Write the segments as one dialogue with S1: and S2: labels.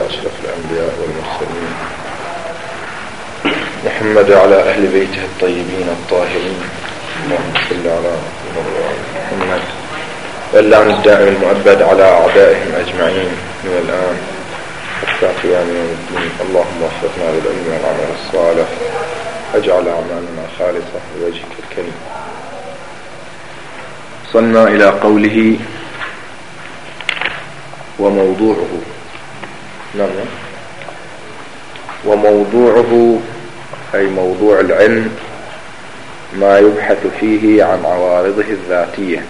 S1: أشرف الأنبياء والمرسلين محمد على أهل بيته الطيبين الطاهرين اللهم صل على محمد واللعن الدائم المؤبد على أعدائهم أجمعين من الآن حتى قيام يوم الدين. اللهم وفقنا بالعلم والعمل الصالح، اجعل أعمالنا خالصة لوجهك الكريم. وصلنا إلى قوله وموضوعه. نعم، وموضوعه أي موضوع العلم ما يبحث فيه عن عوارضه الذاتية.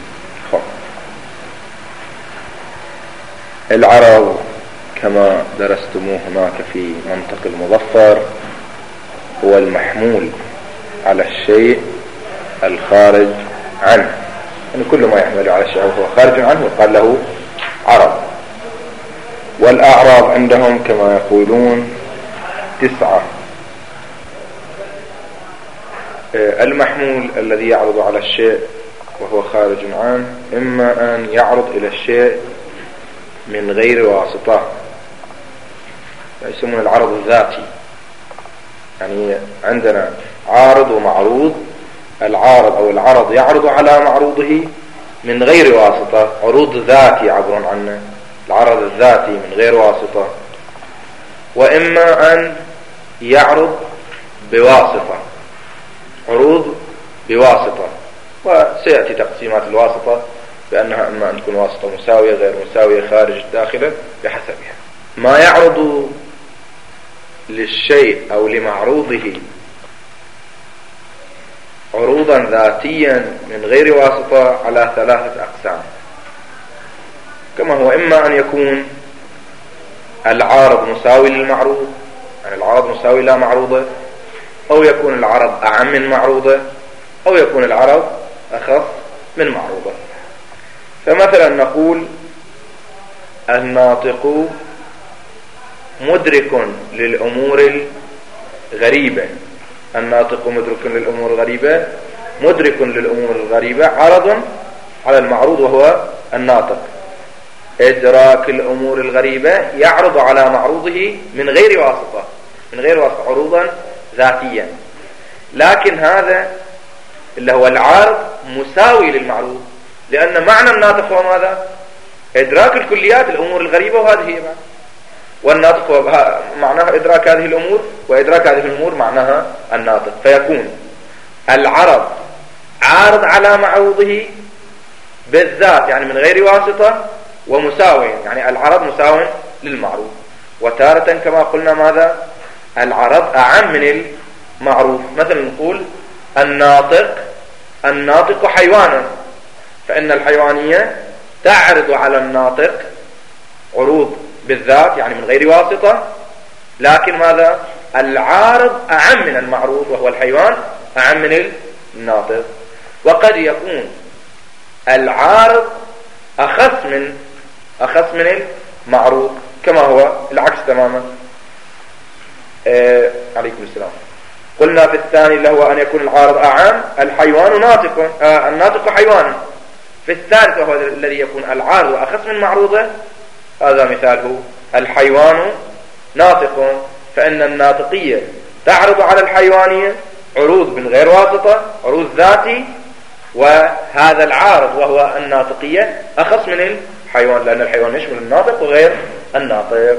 S1: العرض كما درستموه هناك في منطق المظفر هو المحمول على الشيء الخارج عنه، يعني كل ما يحمل على الشيء وهو خارج عنه يقال له عرض. والأعراض عندهم كما يقولون 9. المحمول الذي يعرض على الشيء وهو خارج عنه إما أن يعرض إلى الشيء من غير واسطة، يسمون العرض الذاتي. يعني عندنا عارض ومعروض، العارض أو العرض يعرض على معروضه من غير واسطة، عروض ذاتي يعبرون عنه، العرض الذاتي من غير واسطة. وإما أن يعرض بواسطة، عروض بواسطة، وسيأتي تقسيمات الواسطة بأنها إما أن تكون واسطة مساوية غير مساوية خارج الداخلة بحسبها. ما يعرض للشيء أو لمعروضه عروضا ذاتيا من غير واسطة على 3 أقسام، كما هو إما أن يكون العارض مساوي للمعروض، يعني العرض مساوي لا معروضة، أو يكون العرض أعم من معروضة، أو يكون العرض أخف من معروضة. فمثلا نقول الناطق مدرك للأمور الغريبة، الناطق مدرك للأمور الغريبة، مدرك للأمور الغريبة عرض على المعروض وهو الناطق. إدراك الأمور الغريبة يعرض على معروضه من غير واسطة، من غير واسطة، عروضا ذاتيا. لكن هذا اللي هو العارض مساوي للمعروض، لأن معنى الناطق هو ماذا؟ إدراك الكليات الأمور الغريبة، وهذه هي معنى. والناطق هو معناها إدراك هذه الأمور، وإدراك هذه الأمور معناها الناطق. فيكون العرض عارض على معروضه بالذات، يعني من غير واسطة، ومساوي، يعني العرض مساوي للمعروض. وتارة كما قلنا ماذا؟ العرض أعم من المعروف. مثلا نقول الناطق حيوانا، فإن الحيوانية تعرض على الناطق عروض بالذات، يعني من غير واسطة، لكن ماذا؟ العارض أعم من المعروض وهو الحيوان أعم من الناطق. وقد يكون العارض أخص من المعروض، كما هو العكس تماما. عليكم السلام. قلنا في الثاني اللي هو أن يكون العارض أعم، الحيوان ناطق، الناطق حيوان. في الثالث وهو الذي يكون العارض أخص من معروضه، هذا مثاله الحيوان ناطق، فإن الناطقية تعرض على الحيوانية عروض من غير واسطة، عروض ذاتي، وهذا العارض وهو الناطقية أخص من الحيوان، لأن الحيوان يشمل الناطق وغير الناطق.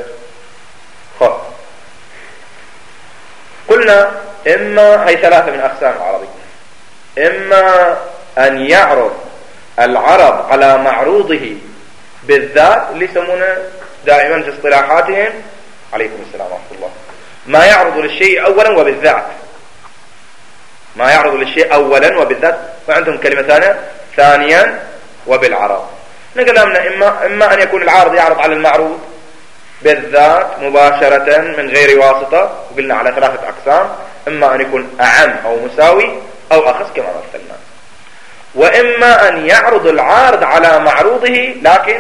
S1: قلنا إما هي 3 من أقسام العرض، إما أن يعرض العرض على معروضه بالذات، اللي يسمونه دائما في اصطلاحاتهم، عليكم السلام ورحمة الله، ما يعرض للشيء أولا وبالذات، ما يعرض للشيء أولا وبالذات، وعندهم كلمة ثانيا وبالعرض. نقولنا إما أن يكون العارض يعرض على المعروض بالذات مباشرة من غير واسطة، وقلنا على 3 أقسام، إما أن يكون أعم أو مساوي أو أخص كما مثلنا، وإما أن يعرض العارض على معروضه لكن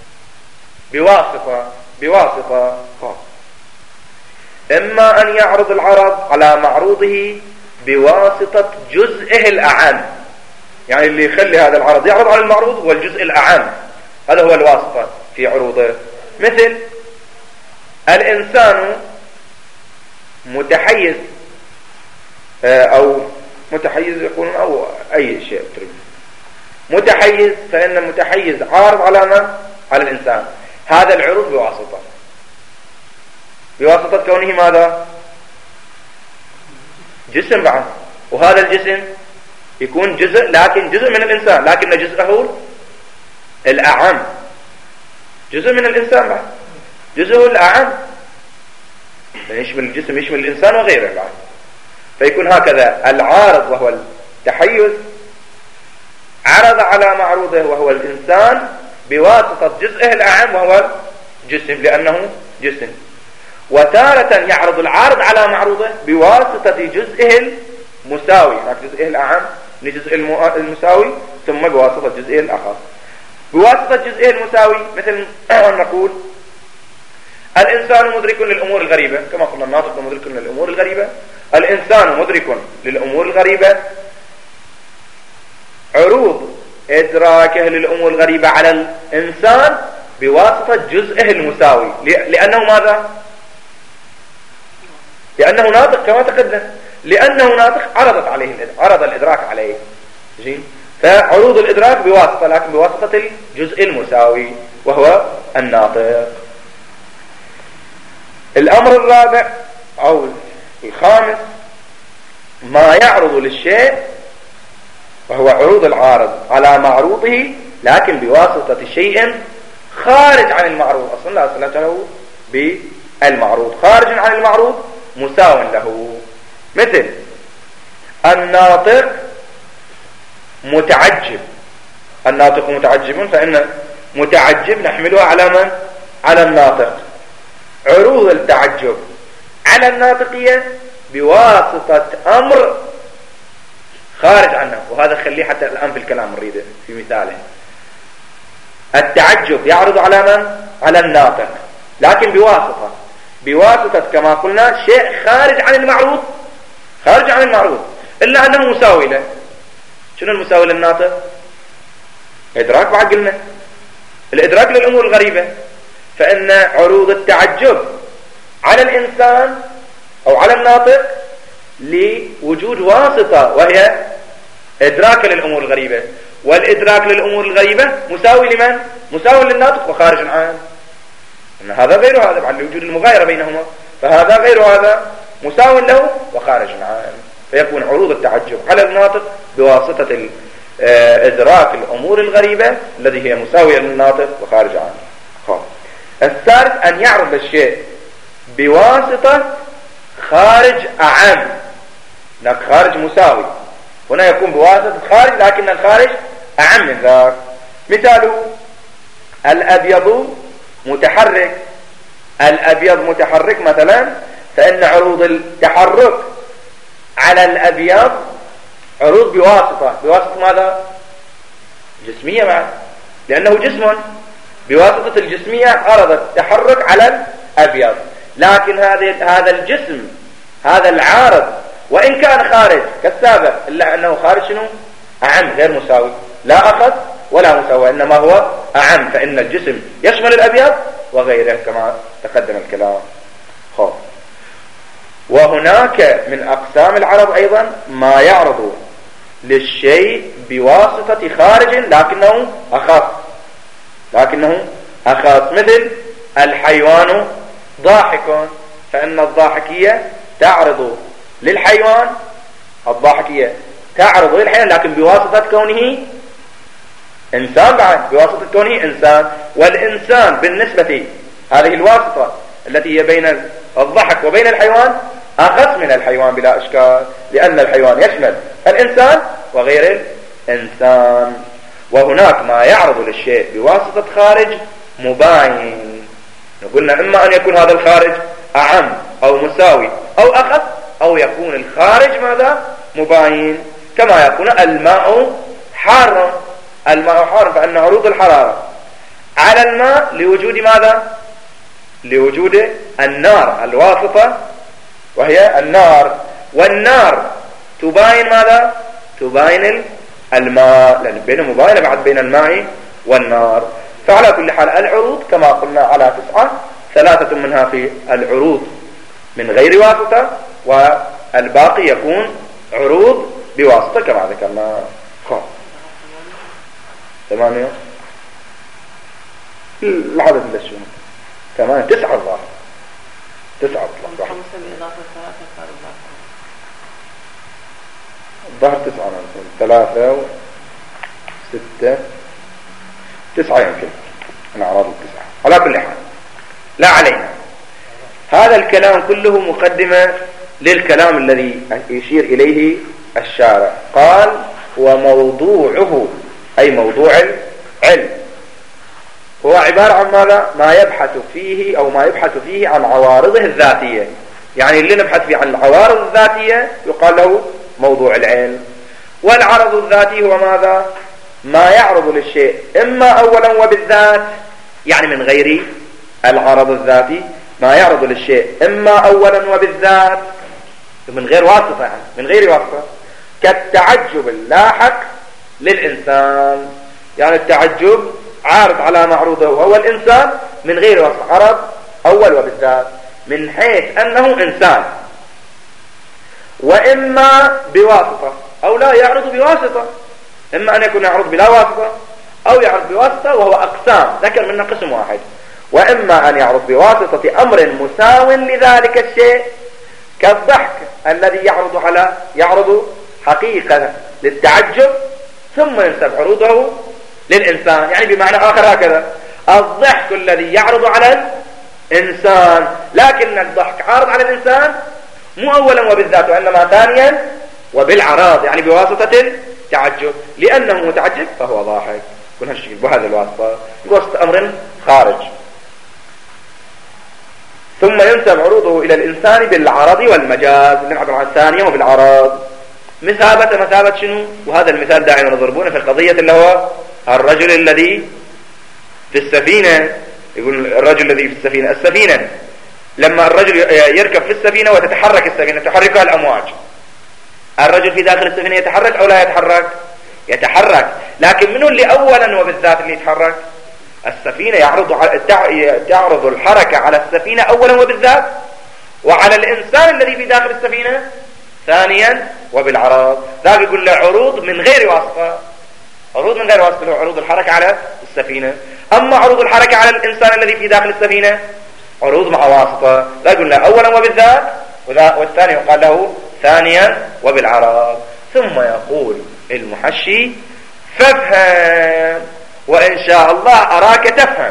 S1: بواسطة. إما أن يعرض العرض على معروضه بواسطة جزئه الأعم، يعني اللي يخلي هذا العرض يعرض على المعروض هو الجزء الأعم، هذا هو الواسطة في عروضه. مثل الإنسان متحيز أو متحيز يقولون أو أي شيء متحيز، فإن المتحيز عارض على من؟ على الإنسان. هذا العروض بواسطة كونه ماذا؟ جسم بعد، وهذا الجسم يكون جزء، لكن جزء من الإنسان، لكن جزءه الأعم، جزء من الإنسان بعد، جزءه الأعم، يشمل الجسم، يشمل الإنسان وغيره بعد. فيكون هكذا العارض وهو التحيز عرض على معروضه وهو الإنسان بواسطة جزئه الأعم وهو جسم، لأنه جسم. وتارة يعرض العارض على معروضه بواسطة جزئه المساوي، جزئه الأعم لجزء المساوي، ثم بواسطة جزئه الأخر. بواسطة جزئه المساوي مثل نقول الإنسان مدرك للأمور الغريبة، كما قلنا الناطق مدرك للأمور الغريبة، الإنسان مدرك للأمور الغريبة. عروض إدراكه للأمور الغريبة على الإنسان بواسطة جزئه المساوي، لأنه ماذا؟ لأنه ناطق كما تقدم، لأنه ناطق عرض الإدراك عليه. فعروض الإدراك بواسطة، لكن بواسطة الجزء المساوي وهو الناطق. الأمر الرابع أو الخامس ما يعرض للشيء وهو عروض العارض على معروضه، لكن بواسطة شيء خارج عن المعروض. أصلا لا صلة له بالمعروض، خارج عن المعروض مساو له. مثل الناطق متعجب، الناطق متعجب، فإن متعجب نحملها على من؟ على الناطق. عروض التعجب على الناطقية بواسطة أمر خارج عنه، وهذا خليه حتى الآن في الكلام نريده في مثاله. التعجب يعرض على من؟ على الناطق، لكن بواسطة كما قلنا شيء خارج عن المعروض، خارج عن المعروض، إلا أنه مساوي له. شنو المساوي للناطق؟ إدراك بعقلنا، الإدراك للأمور الغريبة. فإن عروض التعجب على الإنسان أو على الناطق لوجود واسطة، وهي إدراك للأمور الغريبة، والإدراك للأمور الغريبة مساوي لمن؟ مساوي للناطق وخارج عنه. إن هذا غير هذا بعد لوجود المغايرة بينهما، فهذا غير هذا مساوي له وخارج عنه. فيكون عروض التعجب على الناطق بواسطة إدراك الأمور الغريبة الذي هي مساوية للناطق وخارج عنه. الثالث أن يعرض الشيء بواسطة خارج أعم، هناك خارج مساوي، هنا يكون بواسطة خارج لكن الخارج أعم من ذاك. مثاله الأبيض متحرك، الأبيض متحرك مثلا، فإن عروض التحرك على الأبيض عروض بواسطة ماذا؟ جسمية معه، لأنه جسم، بواسطة الجسمية عرض التحرك على الأبيض. لكن هذا الجسم، هذا العارض، وإن كان خارج كالسابق، إلا أنه خارج شنو؟ أعم، غير مساوي، لا أخذ ولا مساوي، إنما هو أعم، فإن الجسم يشمل الأبيض وغيره كما تقدم الكلام. وهناك من أقسام العرض أيضا ما يعرض للشيء بواسطة خارج لكنه أخص، مثل الحيوان ضاحك، فإن الضاحكية تعرض للحيوان، الضاحكية تعرض للحيوان لكن بواسطة كونه إنسان، بعد بواسطة كونه إنسان. والإنسان بالنسبة هذه الواسطة التي هي بين الضحك وبين الحيوان أخص من الحيوان بلا إشكال، لأن الحيوان يشمل الإنسان وغير الإنسان. وهناك ما يعرض للشيء بواسطة خارج مباين، قلنا إما أن يكون هذا الخارج أعم أو مساوي أو أخف، أو يكون الخارج ماذا؟ مباين، كما يكون الماء حار، الماء حار، فإن عروض الحرارة على الماء لوجود ماذا؟ لوجود النار الواسطة، وهي النار، والنار تباين ماذا؟ تباين الماء، لأن بين مباينة بعد بين الماء والنار. فعلى كل حال العروض كما قلنا على 9، ثلاثة منها في العروض من غير واسطة، والباقي يكون عروض بواسطة كما ذكرنا. 8 العدد اللي شنو 8 9 الظاهر 9 الظاهر 9 3 و6 9 يمكن من أعراض 9. على كل حال لا علينا، هذا الكلام كله مقدمة للكلام الذي يشير إليه الشارع. قال وموضوعه أي موضوع العلم هو عبارة عن ماذا؟ ما يبحث فيه أو ما يبحث فيه عن عوارضه الذاتية. يعني اللي نبحث فيه عن العوارض الذاتية يقال له موضوع العلم. والعرض الذاتي هو ماذا؟ ما يعرض للشيء إما أولا وبالذات، يعني من غير العرض الذاتي ما يعرض للشيء إما أولا وبالذات من غير واسطة، يعني من غير واسطة، كالتعجب اللاحق للإنسان. يعني التعجب عارض على معروضه وهو الإنسان من غير واسطة، عرض أول وبالذات من حيث أنه إنسان. وإما بواسطة أو لا يعرض بواسطة، إما أن يكون يعرض بلا واسطة أو يعرض بواسطة، وهو أقسام ذكر منه قسم واحد. وإما أن يعرض بواسطة أمر مساو لذلك الشيء كالضحك الذي يعرض حقيقة للتعجب ثم ينسب عروضه للإنسان. يعني بمعنى آخر هكذا الضحك الذي يعرض على الإنسان، لكن الضحك عارض على الإنسان مو أولا وبالذات وإنما ثانيا وبالعراض، يعني بواسطة التعجب، لأنه متعجب فهو ضاحك. كل هالشيء بهذا الواسطة بواسطة أمر خارج. ثم ينسب عروضه إلى الإنسان بالعرض والمجاز، نعبر عن الثانية وبالعراض. مثابة شنو؟ وهذا المثال دائما نضربونه في القضية اللي هو الرجل الذي في السفينة. يقول الرجل الذي في السفينة لما الرجل يركب في السفينة وتتحرك السفينة تحركها الأمواج، الرجل في داخل السفينة يتحرك أو لا يتحرك؟ يتحرك. لكن منه اللي أولا وبالذات اللي يتحرك؟ السفينة تعرض الحركة على السفينة أولا وبالذات، وعلى الإنسان الذي في داخل السفينة ثانيا وبالعراض. ذاك يقول له عروض من غير واسطة، عروض من غير واسطة عروض الحركة على السفينة. أما عروض الحركة على الإنسان الذي في داخل السفينة عروض مع واسطة، ذاك يقول له أولا وبالذات، والثاني يقال له ثانيا وبالعراض. ثم يقول المحشي فافهم وإن شاء الله أراك تفهم.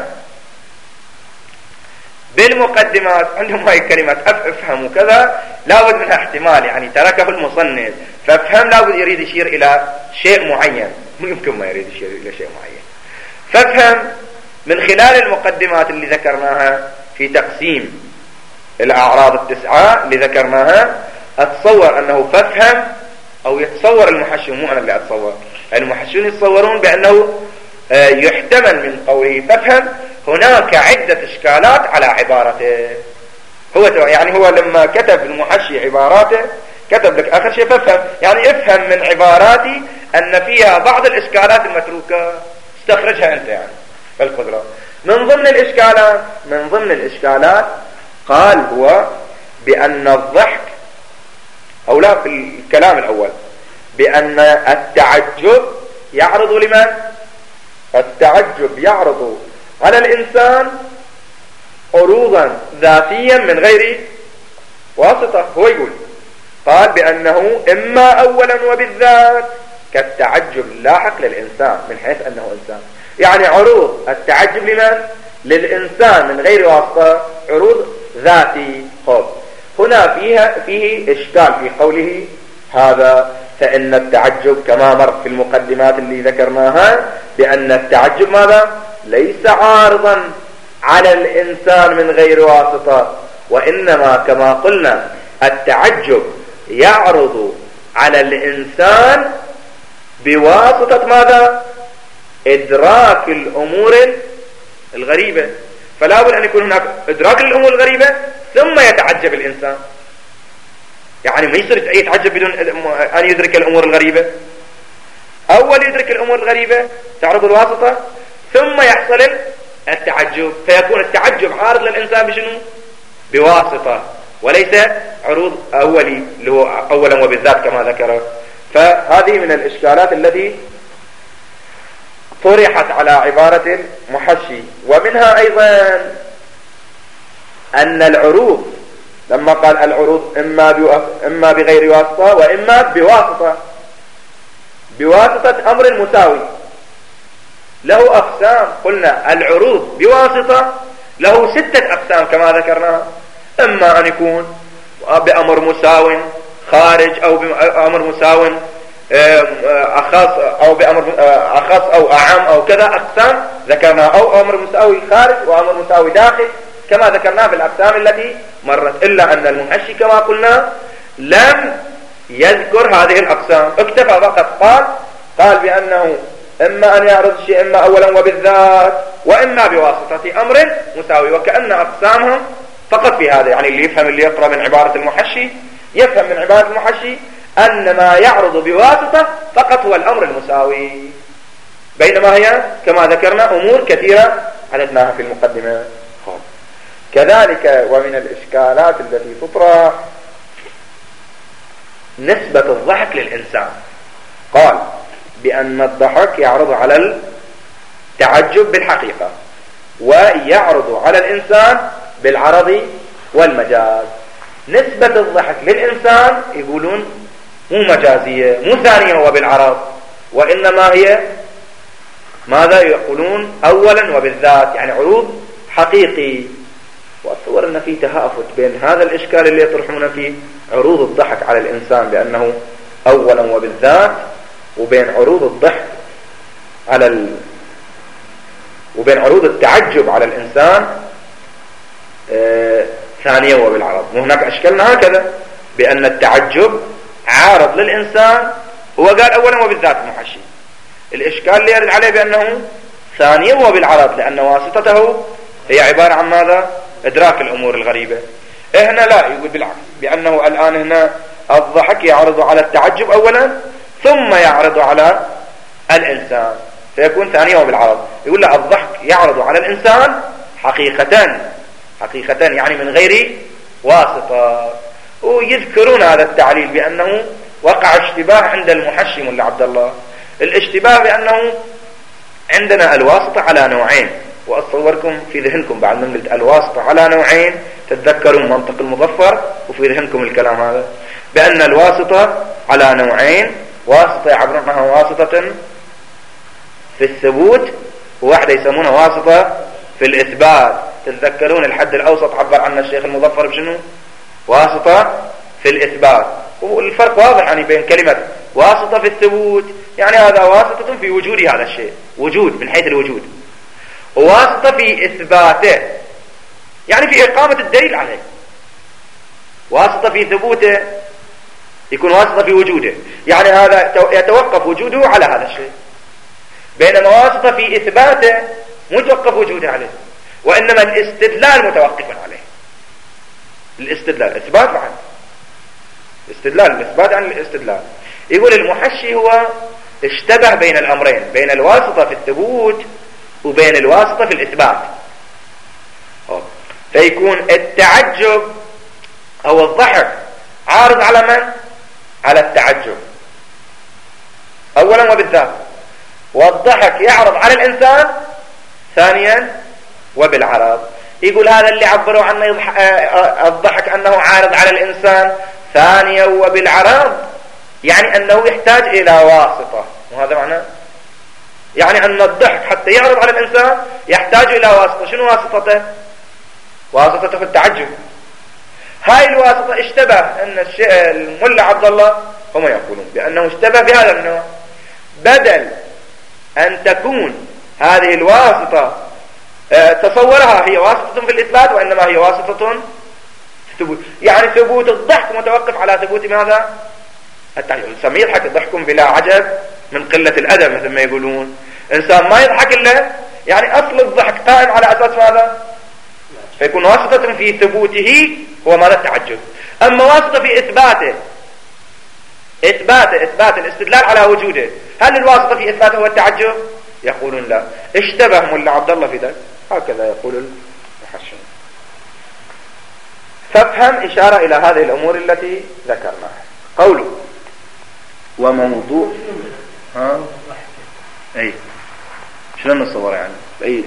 S1: بالمقدمات عندهم هاي الكلمات افهم وكذا لابد منها احتمال، يعني تركه المصنف. فافهم لابد يريد يشير إلى شيء معين، مو يمكن ما يريد يشير إلى شيء معين. فافهم من خلال المقدمات اللي ذكرناها في تقسيم الأعراض 9 اللي ذكرناها، أتصور أنه فافهم، أو يتصور المحشي، مو أنا اللي أتصور، المحشون يتصورون بأنه يحتمل من قوله فافهم هناك عدة إشكالات على عبارته. هو لما كتب المحشي عباراته كتب لك آخر شيء فافهم، يعني افهم من عباراتي أن فيها بعض الإشكالات المتروكة، استخرجها أنت يعني بالقدرة. من ضمن الإشكالات قال هو بأن الضحك، أو لا في الكلام الأول، بأن التعجب يعرض لمن؟ التعجب يعرض على الإنسان عروضا ذاتيا من غير واسطة. هو يقول قال بأنه إما أولا وبالذات كالتعجب اللاحق للإنسان من حيث أنه إنسان، يعني عروض التعجب لمن؟ للإنسان من غير واسطة، عروض ذاتي. هنا فيه إشكال في قوله هذا، فإن التعجب كما مر في المقدمات اللي ذكرناها بأن التعجب ماذا؟ ليس عارضا على الإنسان من غير واسطة، وإنما كما قلنا التعجب يعرض على الإنسان بواسطة ماذا؟ إدراك الأمور الغريبة. فلا بد أن يكون هناك إدراك الأمور الغريبة ثم يتعجب الإنسان. يعني ما يصير يتعجب بدون أن يدرك الأمور الغريبة. أول يدرك الأمور الغريبة تعرض الواسطة، ثم يحصل التعجب، فيكون التعجب عارض للإنسان بشنو؟ بواسطة، وليس عروض أولي اللي هو أولا وبالذات كما ذكر. فهذه من الإشكالات التي طرحت على عبارة المحشي. ومنها أيضا أن العروض لما قال العروض إما بغير واسطة وإما بواسطة، بواسطة أمر مساوي له أقسام. قلنا العروض بواسطة له 6 أقسام كما ذكرنا، إما أن يكون بأمر مساو خارج أو بأمر مساو أخص أو بأمر أخص أو أعم أو كذا أقسام ذكرنا، أو أمر مساوي خارج وأمر مساوي داخل كما ذكرنا بالأقسام التي مرت. إلا أن المحشي كما قلنا لم يذكر هذه الأقسام، اكتفى فقط قال بأنه إما أن يعرض الشيء إما أولا وبالذات وإما بواسطة أمر مساوي، وكأن أقسامهم فقط في هذا. يعني اللي يفهم اللي يقرأ من عبارة المحشي يفهم من عبارة المحشي أن ما يعرض بواسطة فقط هو الأمر المساوي، بينما هي كما ذكرنا أمور كثيرة عددناها في المقدمة. كذلك ومن الإشكالات التي تطرح نسبة الضحك للإنسان. قال بأن الضحك يعرض على التعجب بالحقيقة ويعرض على الإنسان بالعرض والمجاز. نسبة الضحك للإنسان يقولون مو مجازية مو ثانية هو بالعرض، وإنما هي ماذا يقولون أولا وبالذات، يعني عروض حقيقي. وأتصور أن في تهافت بين هذا الإشكال اللي يطرحون فيه عروض الضحك على الإنسان بأنه أولا وبالذات، وبين عروض الضحك على وبين عروض التعجب على الإنسان ثانية وبالعرض. وهناك أشكالنا هكذا بأن التعجب عارض للإنسان، هو قال أولا وبالذات المحشي. الإشكال اللي يرد عليه بأنه ثانية وبالعرض، لأن واسطته هي عبارة عن ماذا؟ إدراك الأمور الغريبة. هنا لا، يقول بالعكس بأنه الآن هنا الضحك يعرض على التعجب أولا ثم يعرض على الإنسان، فيكون ثانية وبالعرض. يقول لا، الضحك يعرض على الإنسان حقيقة يعني من غير واسطة. ويذكرون هذا التعليل بأنه وقع اشتباه عند المحشي ملا عبد الله. الاشتباه بأنه عندنا الواسطة على نوعين، وأتصوركم في ذهنكم بعد من قلت الواسطة على نوعين تتذكرون منطق المظفر وفي ذهنكم الكلام هذا، بأن الواسطة على نوعين: واسطة يعبرون عنها واسطة في الثبوت، وواحدة يسمونها واسطة في الإثبات. تتذكرون الحد الأوسط عبر عنه الشيخ المظفر بشنو؟ واسطة في الإثبات. والفرق واضح يعني بين كلمة واسطة في الثبوت، يعني هذا واسطة في وجود هذا الشيء، وجود من حيث الوجود، وواسطة في إثباته يعني في إقامة الدليل عليه. واسطة في ثبوته يكون واسطة في وجوده، يعني هذا يتوقف وجوده على هذا الشيء، بينما واسطة في إثباته متوقف وجوده عليه، وإنما الاستدلال متوقف عليه. الاستدلال إثبات عن استدلال، الإثبات عن الاستدلال. يقول المحشي هو اشتبه بين الأمرين، بين الواسطة في الثبوت وبين الواسطة في الإثبات. فيكون التعجب أو الضحك عارض على من؟ على التعجب أولا وبالذات، والضحك يعرض على الإنسان ثانيا وبالعرض. يقول هذا اللي عبروا عنه الضحك أنه عارض على الإنسان ثانيا وبالعرض، يعني أنه يحتاج إلى واسطة. وهذا معناه يعني أن الضحك حتى يعرض على الإنسان يحتاج إلى واسطة. شنو واسطته؟ واسطته في التعجب. هاي الواسطة اشتبه أن الملا عبد الله هم يقولون بأنه اشتبه بهذا النوع، بدل أن تكون هذه الواسطة تصورها هي واسطة في الإثبات، وإنما هي واسطة في الثبوت. يعني ثبوت الضحك متوقف على ثبوت ماذا؟ التعجب. الإنسان يضحك ضحكم بلا عجب من قلة الأدب مثل ما يقولون. إنسان ما يضحك إلا يعني أصل الضحك قائم على أساس ماذا؟ فيكون واسطة في ثبوته هو ماذا؟ التعجب. أما واسطة في إثباته إثبات الاستدلال على وجوده، هل الواسطة في إثباته هو التعجب؟ يقولون لا. اشتبه ملا عبد الله في ذلك، هكذا يقول المحشون. فافهم إشارة إلى هذه الأمور التي ذكرناها. قوله وموضوع أي شلون نصور يعني أي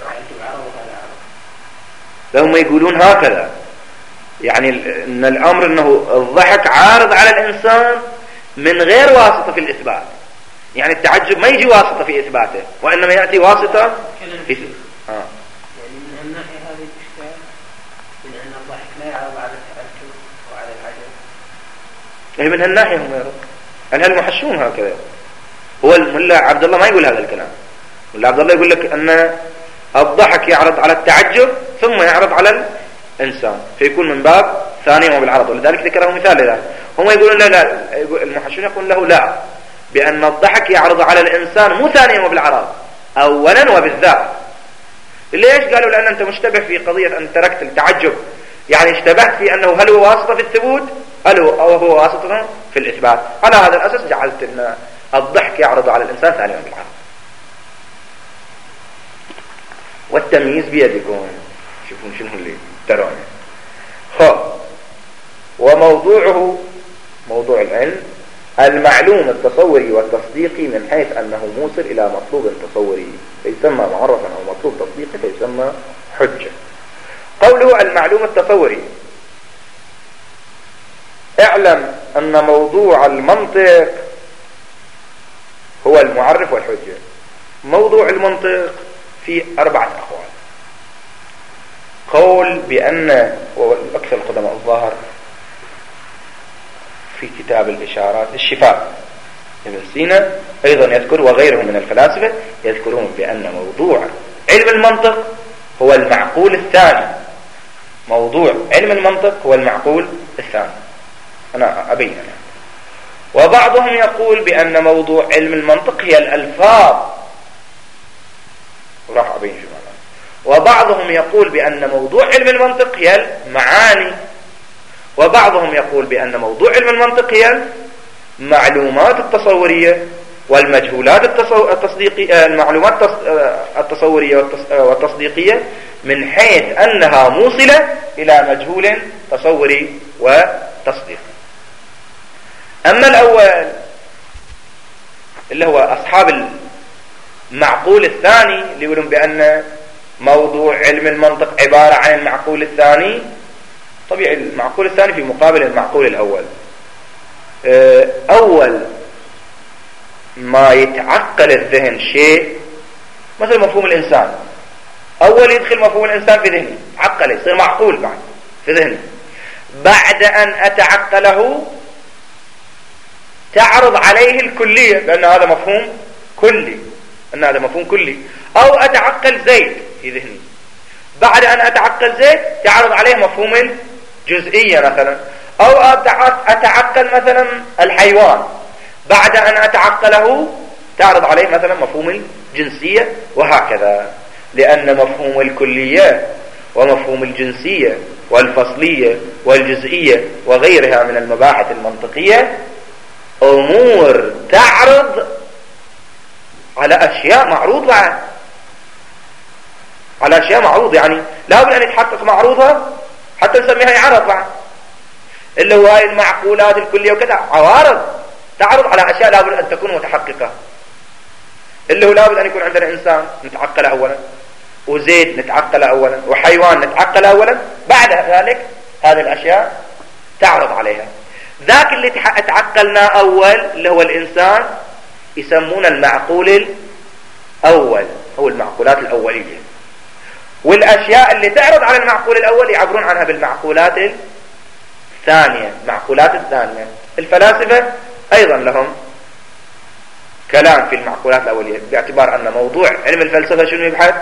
S1: هم يقولون هكذا، يعني ان الامر انه الضحك عارض على الانسان من غير واسطة في الاثبات، يعني التعجب ما يجي واسطة في اثباته وانما يأتي واسطة في
S2: يعني من الناحية هذه الاشكال من ان الضحك لا يعرض على التعجب وعلى العجب،
S1: من هالناحية هم يرون هل المحشون هكذا. هو الملا عبد الله ما يقول هذا الكلام، الملا عبد الله يقول لك ان الضحك يعرض على التعجب ثم يعرض على الإنسان فيكون من باب ثانيا وبالعرض، ولذلك ذكره مثال لذلك. هم يقولون لا المحشون يقول له لا، بأن الضحك يعرض على الإنسان مو ثانيا وبالعرض، أولا وبالذات. ليش؟ قالوا لأن أنت مشتبه في قضية أن تركت التعجب، يعني اشتبهت في أنه هل هو واسطة في الثبوت أو هو واسطة في الإثبات. على هذا الأساس جعلت أن الضحك يعرض على الإنسان ثانيا وبالعرض. والتمييز بيدكم، شوفون شنو اللي ترون. وموضوعه موضوع العلم المعلوم التصوري والتصديقي من حيث أنه موصل إلى مطلوب تصوري فيسمى معرفا أو مطلوب تصديقي فيسمى حجة. قوله المعلوم التصوري، اعلم أن موضوع المنطق هو المعرف والحجة. موضوع المنطق في 4 أقوال. قول بأن، وأكثر القدماء الظاهر في كتاب الإشارات الشفاء ابن سينا أيضا يذكر وغيره من الفلاسفة يذكرون بأن موضوع علم المنطق هو المعقول الثاني. موضوع علم المنطق هو المعقول الثاني، أنا أبين أنا. وبعضهم يقول بأن موضوع علم المنطق هي الألفاظ، وراح أبين شو معنى. وبعضهم يقول بأن موضوع علم المنطق هي المعاني، وبعضهم يقول بأن موضوع علم المنطق هي المعلومات التصورية والمجهولات التصديقية، المعلومات التصورية والتصديقية من حيث أنها موصلة إلى مجهول تصوري وتصديقي. أما الأول اللي هو أصحاب المعقول الثاني اللي يقولون بأن موضوع علم المنطق عبارة عن المعقول الثاني، طبيعي المعقول الثاني في مقابل المعقول الأول. أول ما يتعقل الذهن شيء مثل مفهوم الإنسان، أول يدخل مفهوم الإنسان في ذهني عقله يصير معقول بعد في ذهني. بعد أن أتعقله تعرض عليه الكلية بأن هذا مفهوم كلي، أن هذا مفهوم كلي. أو أتعقل زيد في ذهني، بعد أن أتعقل زيد تعرض عليه مفهوم الجزئية مثلا. أو أتعقل مثلا الحيوان، بعد أن أتعقله تعرض عليه مثلا مفهوم الجنسية، وهكذا. لأن مفهوم الكلية ومفهوم الجنسية والفصلية والجزئية وغيرها من المباحث المنطقية أمور تعرض على أشياء معروض بعد، على أشياء معروض، يعني لا بد أن يتحقق معروضها حتى نسميها يعرض بعد. اللي هو هاي المعقولات الكلية وكذا عوارض تعرض على أشياء لا بد أن تكون متحققة. اللي هو لا بد أن يكون عندنا إنسان نتعقله أولا، وزيد نتعقله أولا، وحيوان نتعقله أولا، بعد ذلك هذه الأشياء تعرض عليها. ذاك اللي تعقلناه أول اللي هو الإنسان يسمون المعقول الأول، هو المعقولات الأولية. والأشياء اللي تعرض على المعقول الأول يعبرون عنها بالمعقولات الثانية، معقولات الثانية. الفلاسفة أيضا لهم كلام في المعقولات الأولية، باعتبار أن موضوع علم الفلسفة شنو يبحث؟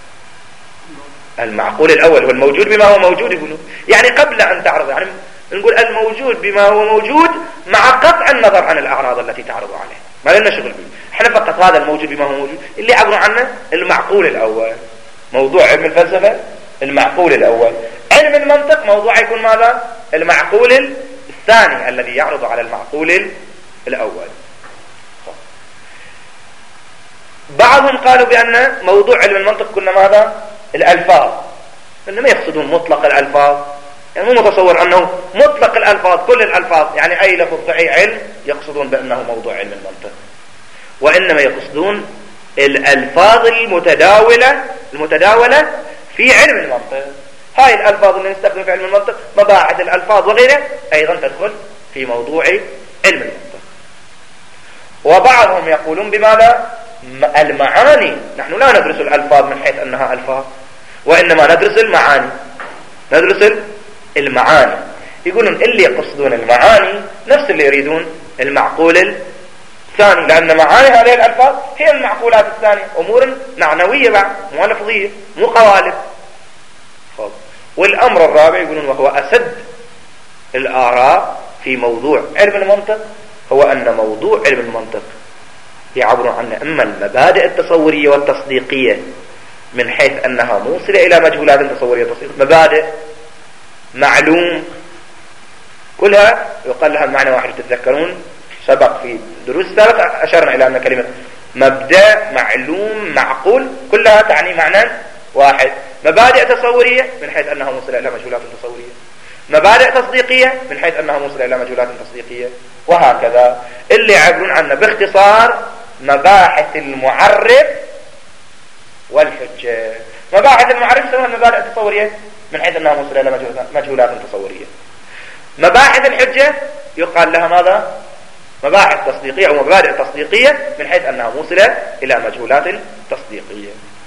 S1: المعقول الأول، هو الموجود بما هو موجود يقولون. يعني قبل أن تعرض، يعني نقول الموجود بما هو موجود مع قطع النظر عن الأعراض التي تعرض عليه، ما لنا شغل به، احنا فقط هذا الموجود بما هو موجود اللي يعبرون عنه المعقول الأول. موضوع علم الفلسفة المعقول الأول. علم المنطق موضوع يكون ماذا؟ المعقول الثاني الذي يعرض على المعقول الأول. بعضهم قالوا بأن موضوع علم المنطق كنا ماذا؟ الألفاظ، إنما يقصدون مطلق الألفاظ، يعني مو متصور أنه مطلق الألفاظ كل الألفاظ، يعني أي لفظ في أي علم يقصدون بأنه موضوع علم المنطق، وإنما يقصدون الألفاظ المتداولة في علم المنطق. هاي الألفاظ اللي نستخدم في علم المنطق، مباحث الألفاظ وغيرها، أيضا تدخل في موضوع علم المنطق. وبعضهم يقولون بماذا؟ المعاني. نحن لا ندرس الألفاظ من حيث أنها ألفاظ، وإنما ندرس المعاني، ندرس المعاني. يقولون اللي يقصدون المعاني نفس اللي يريدون المعقول الثاني، لأن معاني هذه الألفاظ هي المعقولات الثانية، أمور معنوية بعد، مو لفظية، مو قوالب. والأمر الرابع يقولون وهو أسد الآراء في موضوع علم المنطق، هو أن موضوع علم المنطق يعبرون عنه إما المبادئ التصورية والتصديقية من حيث أنها موصلة إلى مجهولات تصورية تصديقية، مبادئ معلوم كلها يقال لها المعنى واحد. تتذكرون سبق في دروس سابقة أشرنا إلى أن كلمة مبدأ معلوم معقول كلها تعني معنى واحد. مبادئ تصورية من حيث أنها موصلة إلى مجهولات تصورية، مبادئ تصديقية من حيث أنها موصلة إلى مجهولات تصديقية، وهكذا. اللي يعبرون عنه باختصار مباحث المعرف والحجة. مباحث المعرف سواء المبادئ التصورية من حيث أنها موصلة إلى مجهولات تصورية. مباحث الحجة يقال لها ماذا؟ مباحث تصديقية أو مبادئ تصديقية من حيث أنها موصلة إلى مجهولات تصديقية.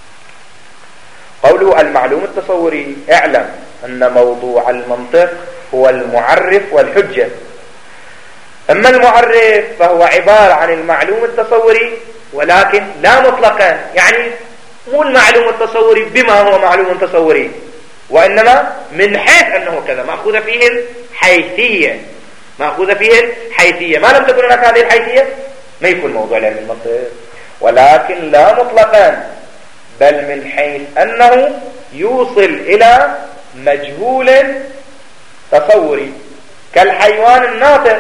S1: قوله المعلوم التصوري، اعلم أن موضوع المنطق هو المعرف والحجة. أما المعرف فهو عبارة عن المعلوم التصوري ولكن لا مطلقا، يعني مو المعلوم التصوري بما هو معلوم تصوري، وإنما من حيث أنه كذا، مأخوذ فيه الحيثية، مأخوذ فيه الحيثية. ما لم تكن هناك هذه الحيثية ما يكون موضوع علم المنطق، ولكن لا مطلقا، بل من حيث أنه يوصل إلى مجهول تصوري كالحيوان الناطق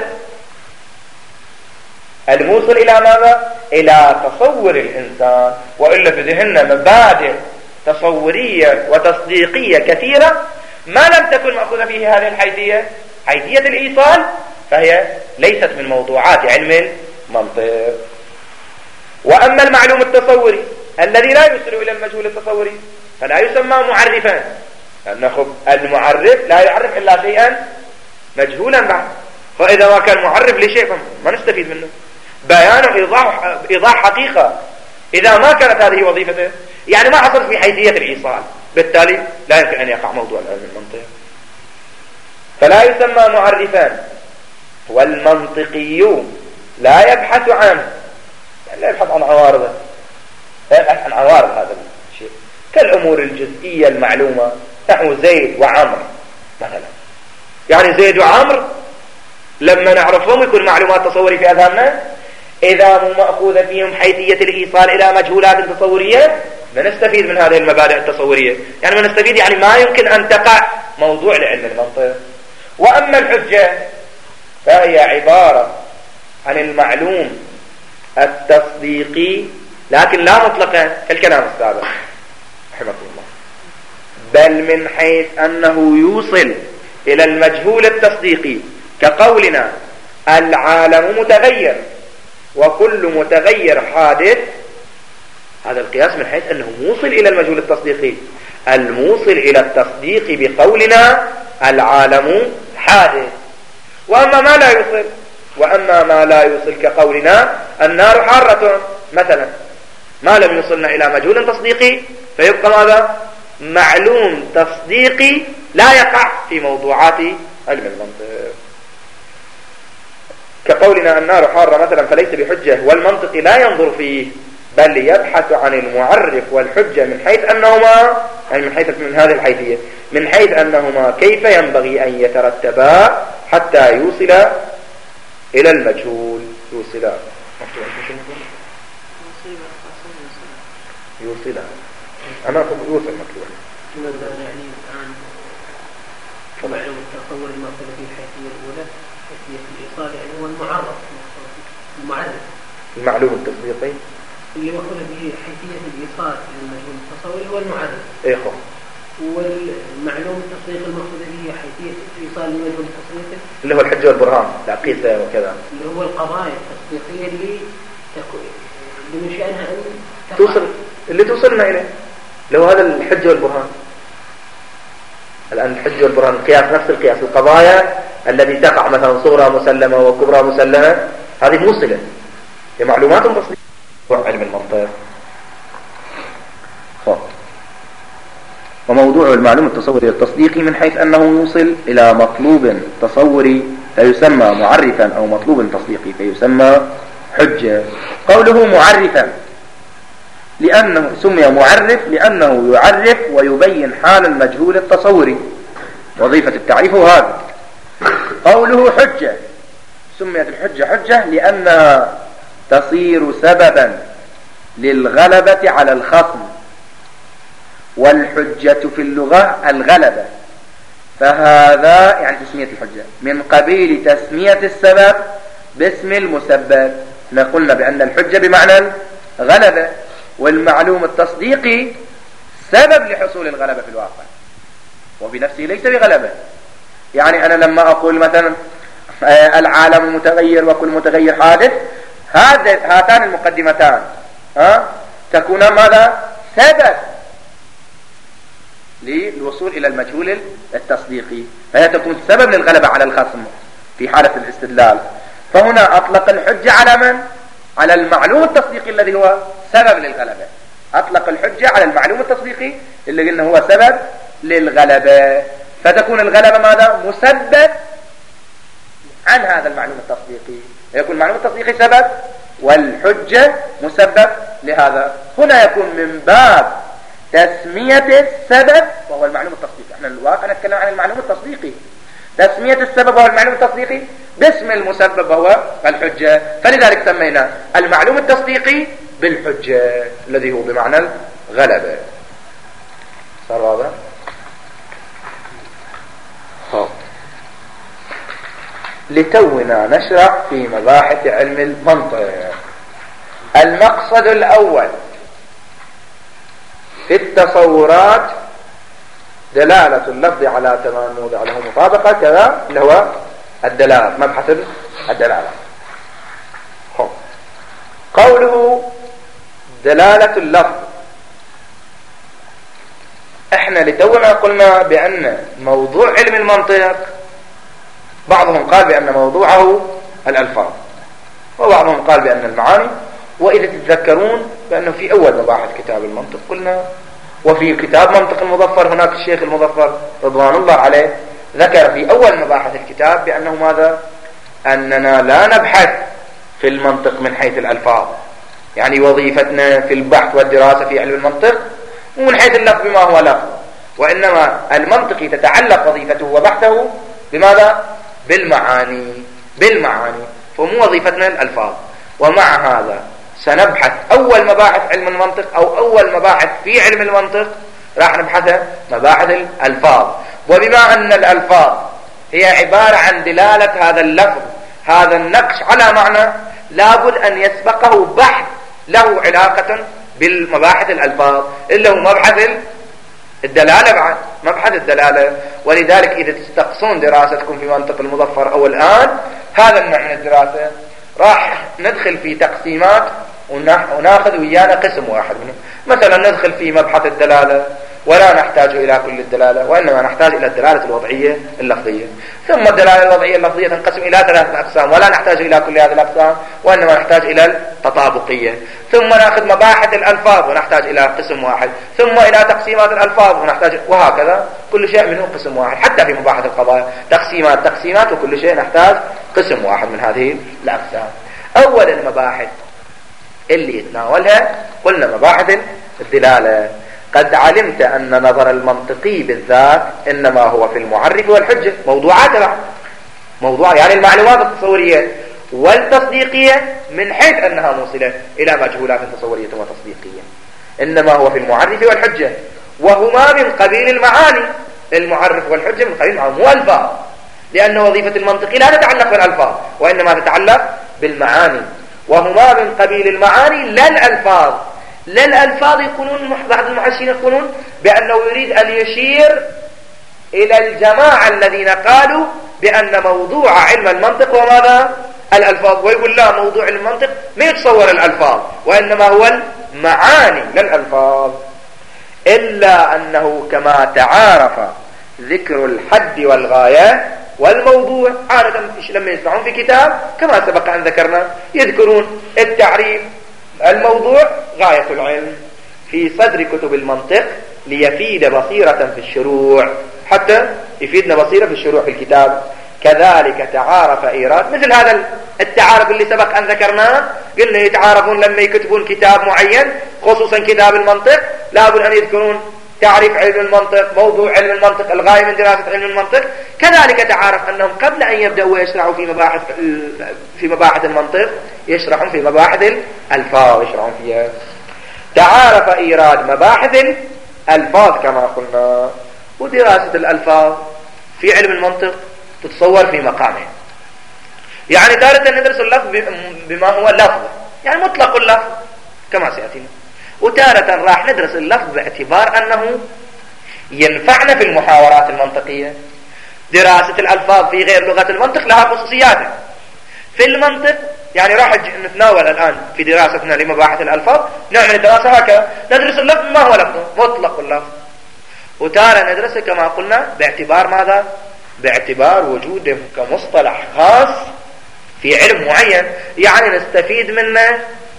S1: الموصل إلى ماذا؟ إلى تصور الإنسان. وإلا في ذهننا مبادئ تصورية وتصديقية كثيرة ما لم تكن مأخوذة فيه هذه الحيثية، حيثية الإيصال، فهي ليست من موضوعات علم المنطق. وأما المعلوم التصوري الذي لا يوصل إلى المجهول التصوري فلا يسمى معرفا، لأن المعرف لا يعرف إلا شيئا مجهولا بعد، فإذا ما كان معرف لشيء ما نستفيد منه، بيان إيضاح حقيقة. إذا ما كانت هذه وظيفته يعني ما حصل في حيثية الإيصال، بالتالي لا يمكن أن يقع موضوع العلم المنطق، فلا يسمى معرفا. والمنطقي لا يبحث عنه، لا يبحث عن عوارضه، لا يبحث عن عوارض هذا الشيء كالأمور الجزئية المعلومة، نحو زيد وعمر مثلا. يعني زيد وعمر لما نعرفهم يكون معلومات تصورية في أذهاننا، إذا مو مأخوذة فيهم حيثية الإيصال إلى مجهولات تصورية ما نستفيد من هذه المبادئ التصورية، يعني ما نستفيد، يعني ما يمكن أن تقع موضوع لعلم المنطق. وأما الحجة فهي عبارة عن المعلوم التصديقي لكن لا مطلقا كالكلام السابق رحمه الله، بل من حيث أنه يوصل إلى المجهول التصديقي، كقولنا العالم متغير وكل متغير حادث. هذا القياس من حيث أنه موصل إلى المجهول التصديقي، الموصل إلى التصديق بقولنا العالم حادث. وأما ما لا يوصل كقولنا النار حارة مثلا، ما لم يوصلنا إلى مجهول تصديقي فيبقى ماذا؟ معلوم تصديقي لا يقع في موضوعات علم المنطق، كقولنا النار حارة مثلا فليس بحجة، والمنطق لا ينظر فيه بل يبحث عن المعرف والحجة من حيث أنهما، يعني من هذه الحيثية، من حيث أنهما كيف ينبغي أن يترتبا حتى يوصل إلى المجهول. يوصل أنا أقول يوصل مكتوبا.
S2: يعني الآن معلوم التصور المأخوذ في الحيثية الأولى حيثية الإيصال، يعني هو المعرف المعلوم
S1: التصديقي
S2: اللي مأخوذ به حيثية الإيصال إلى المجهول التصوري هو المعرف.
S1: إيه خو.
S2: والمعلوم التصديق المأخوذ به حيثية الإيصال للمجهول التصوري
S1: اللي هو الحجة والبرهان العقيدة وكذا،
S2: اللي هو القضايا التصديقية اللي من شأنها أن
S1: توصل اللي توصلنا إليه، لو هذا الحجة والبرهان. الآن الحجة والبرهان القياس نفس القياس، القضايا التي تقع مثلا صغرى مسلمة وكبرى مسلمة هذه موصلة لمعلومات بسيطة. علم المنطق وموضوع المعلوم التصوري التصديقي من حيث أنه يوصل إلى مطلوب تصوري فيسمى معرفا، أو مطلوب تصديقي فيسمى حجة. قوله معرفا لأنه سمي معرف لأنه يعرف ويبين حال المجهول التصوري، وظيفة التعريف هذا. قوله حجة سميت الحجة حجة لأنها تصير سببا للغلبة على الخصم، والحجة في اللغة الغلبة، فهذا يعني تسمية الحجة من قبيل تسمية السبب باسم المسبب. قلنا بأن الحجة بمعنى الغلبة، والمعلوم التصديقي سبب لحصول الغلبة في الواقع، وبنفسه ليس بغلبة. يعني أنا لما أقول مثلا العالم متغير وكل متغير حادث، هاتان المقدمتان تكون ماذا؟ سبب للوصول إلى المجهول التصديقي، فهي تكون سبب للغلبة على الخصم في حالة الاستدلال. فهنا أطلق الحجة على من؟ على المعلوم التصديقي الذي هو سبب للغلبة. أطلق الحجة على المعلوم التصديقي اللي قلنا هو سبب للغلبة، فتكون الغلبة ماذا؟ مسبب عن هذا المعلوم التصديقي، يكون المعلوم التصديقي سبب والحجة مسبب لهذا. هنا يكون من باب تسمية السبب وهو المعلوم التصديقي. احنا الواقع نتكلم عن المعلوم التصديقي، تسمية السبب وهو المعلوم التصديقي باسم المسبب وهو الحجة، فلذلك سمينا المعلوم التصديقي بالحجة الذي هو بمعنى الغلبة. صار واضح؟ لتونا نشرع في مباحث علم المنطق. المقصد الأول في التصورات دلالة اللفظ على تمام موضع له مطابقة كذا، اللي هو الدلالة، مبحث الدلالة. قوله دلالة اللفظ، احنا لتونا قلنا بأن موضوع علم المنطق بعضهم قال بأن موضوعه الألفاظ، وبعضهم قال بأن المعاني. وإذا تتذكرون بأنه في أول مباحث كتاب المنطق قلنا، وفي كتاب منطق المظفر هناك الشيخ المظفر رضوان الله عليه ذكر في أول مباحث الكتاب بأنه ماذا؟ أننا لا نبحث في المنطق من حيث الألفاظ، يعني وظيفتنا في البحث والدراسة في علم المنطق ومن حيث اللفظ بما هو لفظ، وإنما المنطقي تتعلق وظيفته وبحثه بماذا؟ بالمعاني، فمو وظيفتنا الألفاظ. ومع هذا سنبحث أول مباحث علم المنطق أو أول مباحث في علم المنطق راح نبحث مباحث الألفاظ. وبما أن الألفاظ هي عبارة عن دلالة هذا اللفظ، هذا النقش على معنى، لابد أن يسبقه بحث له علاقة بالمباحث الألفاظ اللي هو مبحث الدلالة، بعد مبحث الدلالة. ولذلك إذا تستقصون دراستكم في منطق المظفر أو الآن هذا النوع من الدراسة راح ندخل في تقسيمات وناخذ ويانا قسم واحد منه. مثلا ندخل في مبحث الدلالة ولا نحتاج إلى كل الدلالة، وإنما نحتاج إلى الدلالة الوضعية اللفظية. ثم الدلالة الوضعية اللفظية تنقسم إلى 3 أقسام ولا نحتاج إلى كل هذه الأقسام، وإنما نحتاج إلى التطابقية. ثم نأخذ مباحث الألفاظ ونحتاج إلى قسم واحد، ثم إلى تقسيمات الألفاظ ونحتاج، وهكذا كل شيء منه قسم واحد. حتى في مباحث القضايا تقسيمات وكل شيء نحتاج قسم واحد من هذه الأقسام. أول المباحث اللي يتناولها قلنا مباحث الدلالة. قد علمت أن نظر المنطقي بالذات إنما هو في المعرف والحجة، موضوع يعني المعلومات التصورية والتصديقية من حيث أنها موصلة إلى مجهولات تصورية وتصديقية، إنما هو في المعرف والحجة، وهما من قبيل المعاني. المعرف والحجة من قبيل المعاني، مو ألفاظ، لأن وظيفة المنطقي لا تتعلق بالألفاظ وإنما تتعلق بالمعاني. وهما من قبيل المعاني لا الألفاظ. لا الألفاظ يقولون بعض المحشين يقولون بأنه يريد أن يشير إلى الجماعة الذين قالوا بأن موضوع علم المنطق وماذا الألفاظ، ويقول لا، موضوع المنطق ما يتصور الألفاظ وإنما هو المعاني لا الألفاظ، إلا أنه كما تعارف ذكر الحد والغاية والموضوع عادة لما يسمعون في كتاب كما سبق أن ذكرنا يذكرون التعريف الموضوع غاية العلم في صدر كتب المنطق ليفيد بصيرة في الشروع، حتى يفيدنا بصيرة في الشروع في الكتاب. كذلك تعارف إيراد مثل هذا التعارف اللي سبق أن ذكرناه، قلنا يتعارفون لما يكتبون كتاب معين خصوصا كتاب المنطق لابد أن يذكرون تعريف علم المنطق، موضوع علم المنطق، الغاية من دراسة علم المنطق. كذلك تعارف أنهم قبل أن يبدأوا يشرحوا في مباحث المنطق يشرحون في مباحث الألفاظ يشرحون فيها. تعارف إيراد مباحث الألفاظ كما قلنا، ودراسة الألفاظ في علم المنطق تتصور في مقامين، يعني تارة ندرس اللفظ بما هو لفظ يعني مطلق اللفظ كما سيأتينا، وتارة راح ندرس اللفظ باعتبار أنه ينفعنا في المحاورات المنطقية. دراسة الألفاظ في غير لغة المنطق لها خصوصيات في المنطق، يعني راح نتناول الآن في دراستنا لمباحث الألفاظ نعمل دراسة هكذا، ندرس اللفظ ما هو لفظ مطلق اللفظ، وتارة ندرسه كما قلنا باعتبار ماذا؟ باعتبار وجوده كمصطلح خاص في علم معين، يعني نستفيد منه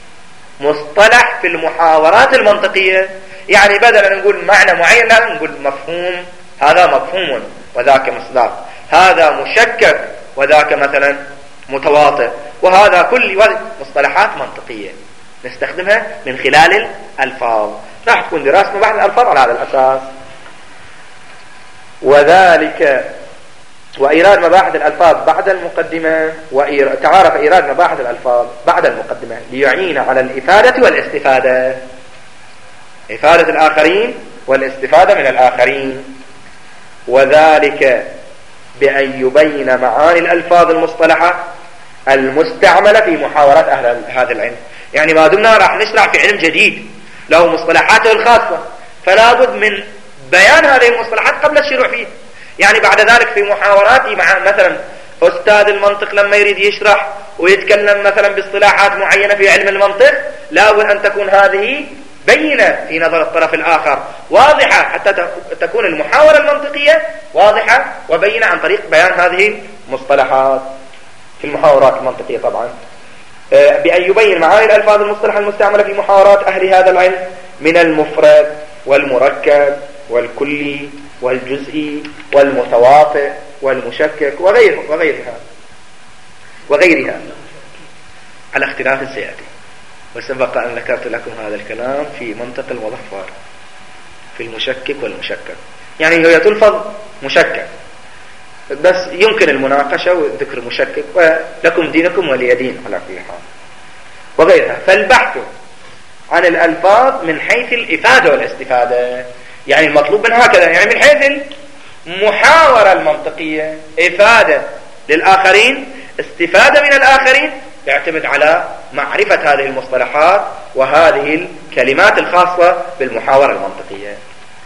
S1: مصطلح في المحاورات المنطقية، يعني بدل نقول معنى معين لا نقول مفهوم، هذا مفهوم وذاك مصداق، هذا مشكك وذاك مثلا متواطئ، وهذا كل مصطلحات منطقية نستخدمها من خلال الألفاظ. راح تكون دراسة بعض الألفاظ على هذا الأساس. وذلك وإيراد مباحث الألفاظ بعد المقدمة، تعارف إيراد مباحث الألفاظ بعد المقدمة ليعين على الإفادة والاستفادة، إفادة الآخرين والاستفادة من الآخرين، وذلك بأن يبين معاني الألفاظ المصطلحة المستعملة في محاورات أهل هذا العلم. يعني ما دمنا راح نشرع في علم جديد له مصطلحاته الخاصة، فلا بد من بيان هذه المصطلحات قبل الشروع فيه. يعني بعد ذلك في محاوراتي مع مثلا أستاذ المنطق لما يريد يشرح ويتكلم مثلا باصطلاحات معينة في علم المنطق، لا بد أن تكون هذه بينة في نظر الطرف الآخر، واضحة حتى تكون المحاورة المنطقية واضحة وبينة عن طريق بيان هذه المصطلحات في المحاورات المنطقية. طبعا بأن يبين معاني الألفاظ المصطلحة المستعملة في محاورات أهل هذا العلم من المفرد والمركب والكلي والجزئي والمتواطئ والمشكك وغيرها على اختلاف سيأتي. وسبق أن ذكرت لكم هذا الكلام في منطق المظفر في المشكك والمشكك، يعني هي تلفظ مشكك بس يمكن المناقشة وذكر مشكك، ولكم دينكم ولي دين على كل حال وغيرها. فالبحث عن الألفاظ من حيث الإفادة والاستفادة، يعني المطلوب من هكذا، يعني من حيث المحاورة المنطقية إفادة للآخرين، استفادة من الآخرين، يعتمد على معرفة هذه المصطلحات وهذه الكلمات الخاصة بالمحاورة المنطقية.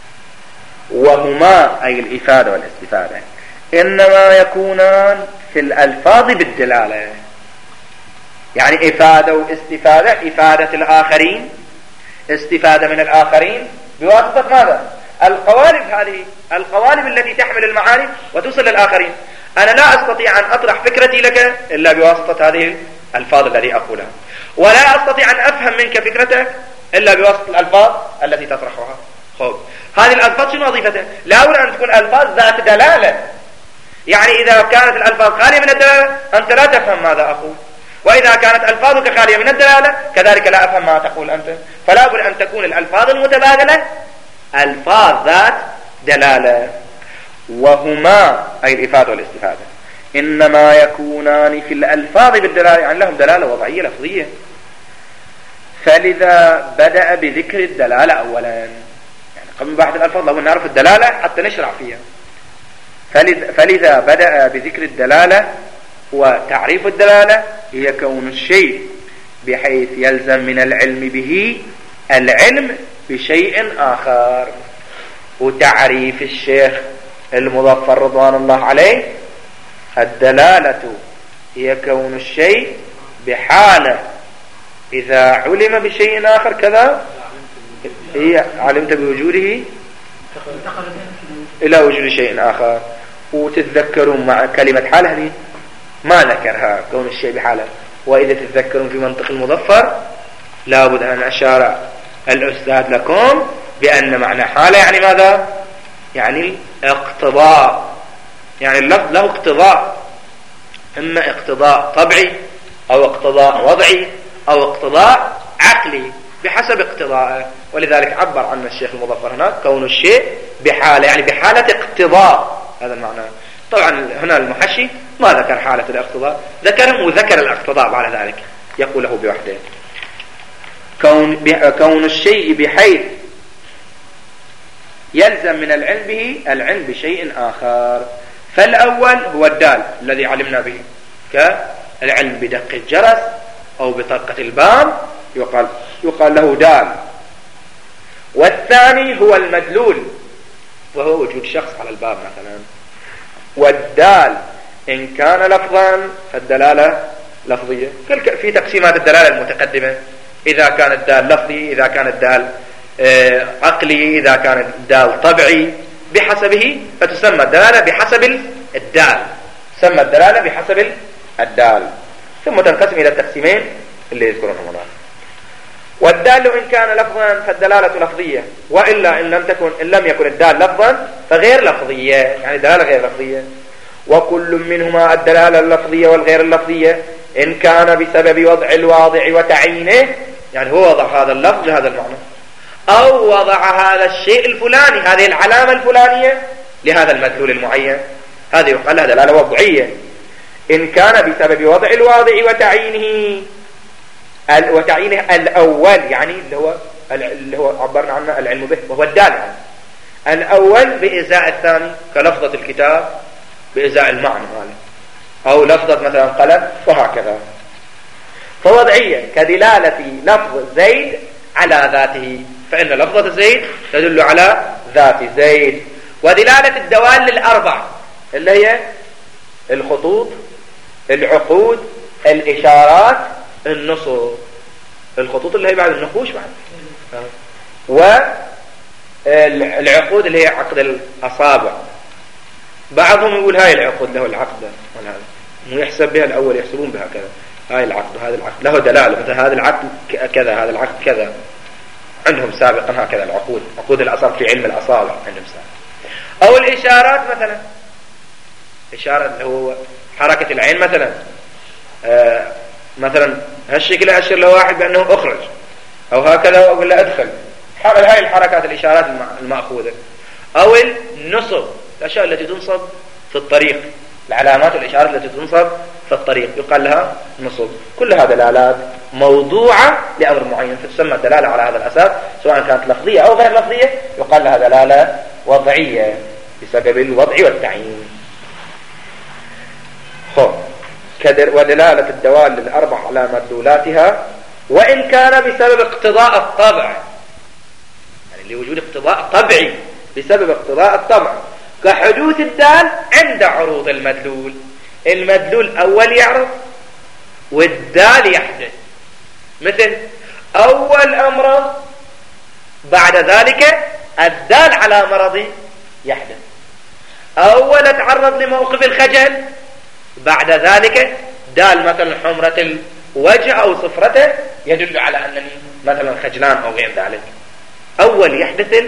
S1: وهما أي الإفادة والاستفادة إنما يكونان في الألفاظ بالدلالة، يعني إفادة واستفادة، إفادة الآخرين، استفادة من الآخرين بواسطة ماذا؟ القوالب، هذه القوالب التي تحمل المعاني وتوصل للآخرين. أنا لا أستطيع أن أطرح فكرتي لك إلا بواسطة هذه الألفاظ التي أقولها، ولا أستطيع أن أفهم منك فكرتك إلا بواسطة الألفاظ التي تطرحها. هذه الألفاظ شنو وظيفتها؟ لا بد أن تكون ألفاظ ذات دلالة، يعني إذا كانت الألفاظ خالية من الدلالة أنت لا تفهم ماذا أقول، وإذا كانت ألفاظك خالية من الدلالة كذلك لا أفهم ما تقول أنت. فلا بد أن تكون الألفاظ المتبادلة ألفاظ ذات دلالة. وهما أي الإفادة والاستفادة إنما يكونان في الألفاظ بالدلالة، يعني لهم دلالة وضعية لفظية. فلذا بدأ بذكر الدلالة أولا، يعني قبل بحث الألفاظ لابد نعرف الدلالة حتى نشرع فيها. فلذا بدأ بذكر الدلالة، وتعريف الدلالة هي كون الشيء بحيث يلزم من العلم به العلم بشيء آخر. وتعريف الشيخ المظفر رضوان الله عليه: الدلالة هي كون الشيء بحالة إذا علم بشيء آخر كذا، هي علمت بوجوده إلى وجود شيء آخر. وتتذكرون مع كلمة حالة هذه ما ذكرها كون الشيء بحالة. وإذا تتذكرون في منطق المظفر لابد أن أشار الأستاذ لكم بأن معنى حالة يعني ماذا؟ يعني اقتضاء، يعني اللفظ له اقتضاء، إما اقتضاء طبعي أو اقتضاء وضعي أو اقتضاء عقلي بحسب اقتضائه. ولذلك عبر عن الشيخ المظفر هناك كون الشيء بحالة، يعني بحالة اقتضاء، هذا المعنى. طبعا هنا المحشي ما ذكر حالة الاقتضاء، ذكر وذكر الاقتضاء بعد ذلك يقوله بوحده. كون الشيء بحيث يلزم من العلم به العلم بشيء آخر. فالأول هو الدال الذي علمنا به، كالعلم بدق الجرس أو بطرقة الباب يقال له دال. والثاني هو المدلول وهو وجود شخص على الباب مثلا. والدال إن كان لفظا فالدلالة لفظية في تقسيمات الدلالة المتقدمة، إذا كان الدال لفظي، إذا كان الدال عقلي، إذا كان الدال طبعي بحسبه فتسمى الدلالة بحسب الدال، تسمى الدلالة بحسب الدال. ثم تنقسم إلى التقسيمين اللي يذكرونهم هنا. والدال إن كان لفظا فالدلالة لفظية، وإلا إن لم يكن الدال لفظا فغير لفظية، يعني دلالة غير لفظية. وكل منهما الدلالة اللفظية والغير اللفظية إن كان بسبب وضع الواضع وتعيينه، يعني هو وضع هذا اللفظ لهذا المعنى، أو وضع هذا الشيء الفلاني، هذه العلامة الفلانية لهذا المدلول المعين، هذه يقال لها دلالة وضعية. إن كان بسبب وضع الواضع وتعيينه الأول، يعني اللي هو عبرنا عنه العلم به وهو الدال، يعني الأول بإزاء الثاني كلفظة الكتاب بإزاء المعنى هذا، أو لفظة مثلا قلم وهكذا. فوضعية كدلالة لفظ زيد على ذاته، فإن لفظة زيد تدل على ذات زيد. ودلالة الدوال للأربع اللي هي الخطوط، العقود، الإشارات، النصب. الخطوط اللي هي بعد النقوش بعد، والعقود اللي هي عقد الأصابع. بعضهم يقول هاي العقود له العقد ويحسب بها الأول، يحسبون بها كذا، هاي العقد وهذا العقد له دلالة، مثلا هذا العقد كذا هذا العقد كذا. عندهم سابقا هكذا العقود، عقود الأصابع في علم الأصابع عندهم سابقا. أو الإشارات مثلا، إشارة اللي هو حركة العين مثلا، مثلا هالشكل أشر لواحد بأنه أخرج، أو هكذا أقول له أدخل. هاي الحركات الإشارات المأخوذة. أو النصب، الأشياء التي تنصب في الطريق، العلامات والإشارات التي تنصب في الطريق يقال لها نصب. كلها دلالات موضوعة لأمر معين، فتسمى الدلالة على هذا الأساس، سواء كانت لفظية أو غير لفظية يقال لها دلالة وضعية بسبب الوضع والتعيين. ودلالة الدوال للأربع على مدلولاتها، وإن كان بسبب اقتضاء الطبع، يعني لوجود اقتضاء طبعي بسبب اقتضاء الطبع، كحدوث الدال عند عروض المدلول. المدلول أول يعرض والدال يحدث، مثل أول أمر بعد ذلك الدال على مرض يحدث. أول تعرض لموقف الخجل بعد ذلك دال مثلا حمرة الوجه أو صفرته يدل على أنني مثلا خجلان أو غير ذلك. أول يحدث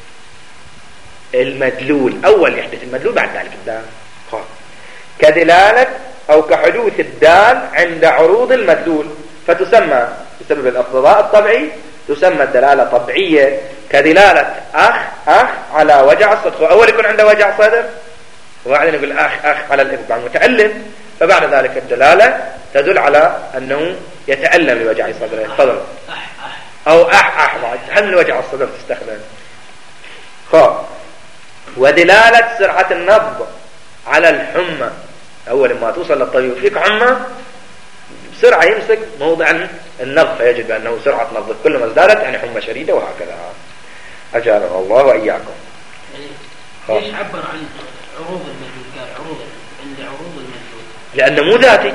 S1: المدلول، أول يحدث المدلول بعد ذلك الدال. كدلالة أو كحدوث الدال عند عروض المدلول، فتسمى بسبب الاقتضاء الطبعي تسمى الدلالة طبعية، كدلالة أخ على وجع الصدر. أول يكون عنده وجع صدر وبعدين يقول أخ على الإبقاء المتألم، فبعد ذلك الدلالة تدل على أنه يتألم لوجع صدره. تفضل. أو أح هل وجع الصدر تستخدم. ودلالة سرعة النبض على الحمى، أول ما توصل للطبيب فيك حمى بسرعة يمسك موضع النبض فيجد بأنه سرعة نبض كلما ازدادت يعني حمى شديدة وهكذا. أجارنا الله وإياكم.
S2: يعني ليش عبر عن عروض المجهول؟ قال عروض عند عروض المجهول
S1: لأنه مو ذاتي،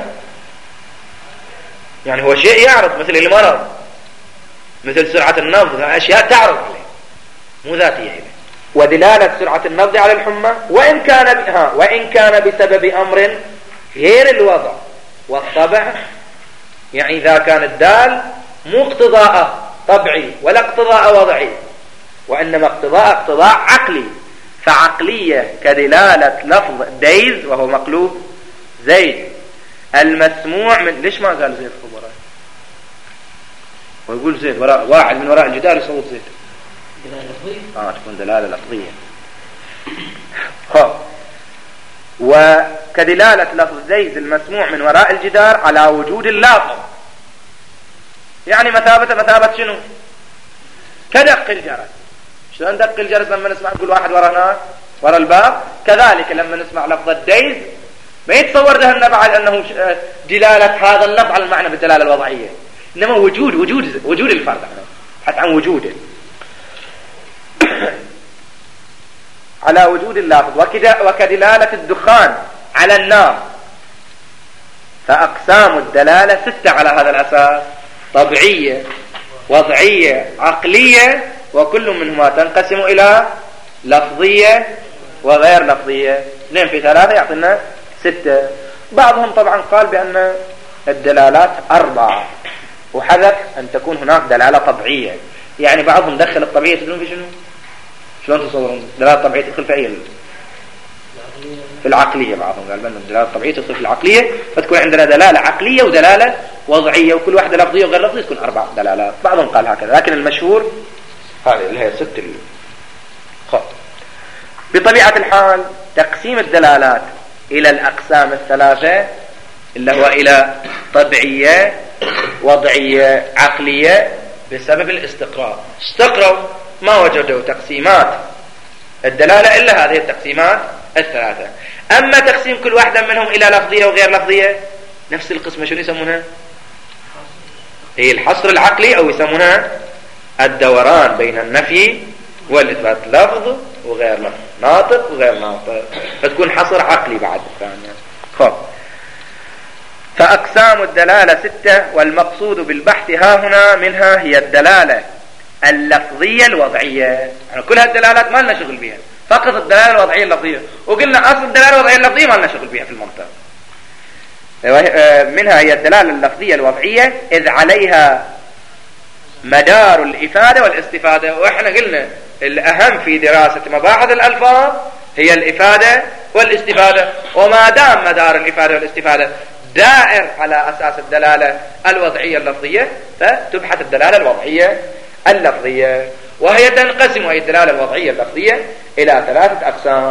S1: يعني هو شيء يعرض مثل المرض مثل سرعة النبض، أشياء تعرض عليه مو ذاتية هنا. ودلالة سرعة النبض على الحمى وإن كان بسبب أمر غير الوضع والطبع، يعني إذا كان الدال مو اقتضاء طبعي ولا اقتضاء وضعي وإنما اقتضاء عقلي، فعقلية كدلالة لفظ ديز وهو مقلوب زيد المسموع من. ليش ما قال زيد خبراء ويقول زيد وراء واحد من وراء الجدار يصوت زيد؟ تكون دلالة لفظية. وكدلالة لفظ زيد المسموع من وراء الجدار على وجود اللافظ، يعني مثابة شنو؟ كدق الجرس. شلون دق الجرس لما نسمع نقول واحد وراء الباب، كذلك لما نسمع لفظ الديز ما يتصور ذهننا بعد أنه دلالة هذا اللفظ على المعنى بالدلالة الوضعية، إنما وجود الفرد حتى عن وجوده على وجود اللافظ. وكدلالة الدخان على النار. فأقسام الدلالة 6 على هذا الأساس: طبيعية وضعية عقلية، وكل منهما تنقسم إلى لفظية وغير لفظية. 2 في 3 يعطينا 6. بعضهم طبعا قال بأن الدلالات 4 وحذف أن تكون هناك دلالة طبيعية، يعني بعضهم دخل الطبيعية تدلون في شنو؟ شلون تصورون دلالة طبيعية تدخل في أي؟ في العقلية. بعضهم قال بأن الدلالة الطبيعية تدخل في العقلية، فتكون عندنا دلالة عقلية ودلالة وضعية، وكل واحدة لفظية وغير لفظية تكون 4 دلالات. بعضهم قال هكذا، لكن المشهور هذه اللي هي 6. بطبيعة الحال تقسيم الدلالات إلى الأقسام 3 اللي هو إلى طبيعية وضعية عقلية بسبب الاستقراء. استقروا ما وجدوا تقسيمات الدلالة إلا هذه التقسيمات 3. أما تقسيم كل واحدة منهم إلى لفظية وغير لفظية نفس القسمة شنو يسمونها؟ هي الحصر العقلي، أو يسمونها الدوران بين النفي والإثبات، لفظ وغير لفظ، ناطق وغير ناطق، فتكون حصر عقلي بعد الثانية. فأقسام الدلالة 6، والمقصود بالبحث هنا منها هي الدلالة اللفظية الوضعية. يعني كل هالدلالات ما لنا شغل بها، فقط الدلالة الوضعية اللفظية، وقلنا أصل الدلالة الوضعية اللفظية ما لنا شغل بها في المنطق. منها هي الدلالة اللفظية الوضعية إذ عليها مدار الإفادة والاستفادة. وإحنا قلنا الأهم في دراسة مباحث الألفاظ هي الإفادة والاستفادة، وما دام مدار الإفادة والاستفادة دائر على أساس الدلالة الوضعية اللفظية، فتبحث الدلالة الوضعية اللفظية. وهي تنقسم أي الدلالة الوضعية اللفظية إلى 3 أقسام: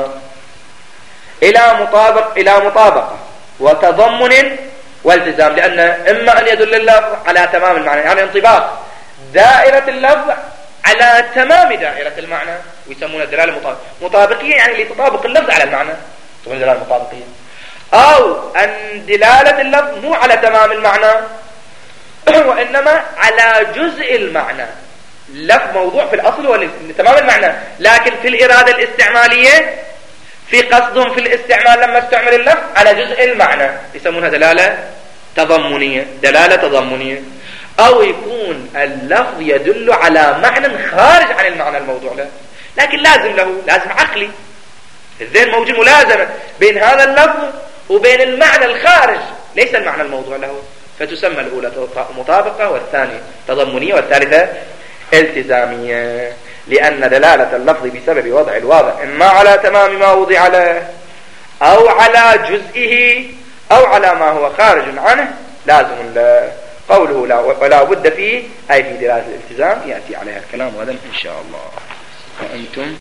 S1: إلى مطابقة وتضمن والتزام، لأن إما أن يدل اللفظ على تمام المعنى، يعني انطباق دائرة اللفظ على تمام دائرة المعنى، ويسمونها الدلالة مطابقية، يعني لتطابق اللفظ على المعنى تكون دلالة مطابقية. أو أن دلالة اللفظ مو على تمام المعنى وإنما على جزء المعنى. اللفظ موضوع في الأصل هو تمام المعنى، لكن في الإرادة الاستعمالية في قصدهم في الاستعمال لما استعمل اللفظ على جزء المعنى، يسمونها دلالة تضمنية. أو يكون اللفظ يدل على معنى خارج عن المعنى الموضوع له، لكن لازم عقلي. الذهن موجود ملازمة بين هذا اللفظ وبين المعنى الخارج ليس المعنى الموضوع له، فتسمى الأولى مطابقة، والثانية تضمنية، والثالثة التزامية. لأن دلالة اللفظ بسبب وضع الواضع إما على تمام ما وضع له أو على جزئه أو على ما هو خارج عنه لازم له. قوله ولا بد فيه أي في دلالة الالتزام يأتي عليها الكلام غدا إن شاء الله. وأنتم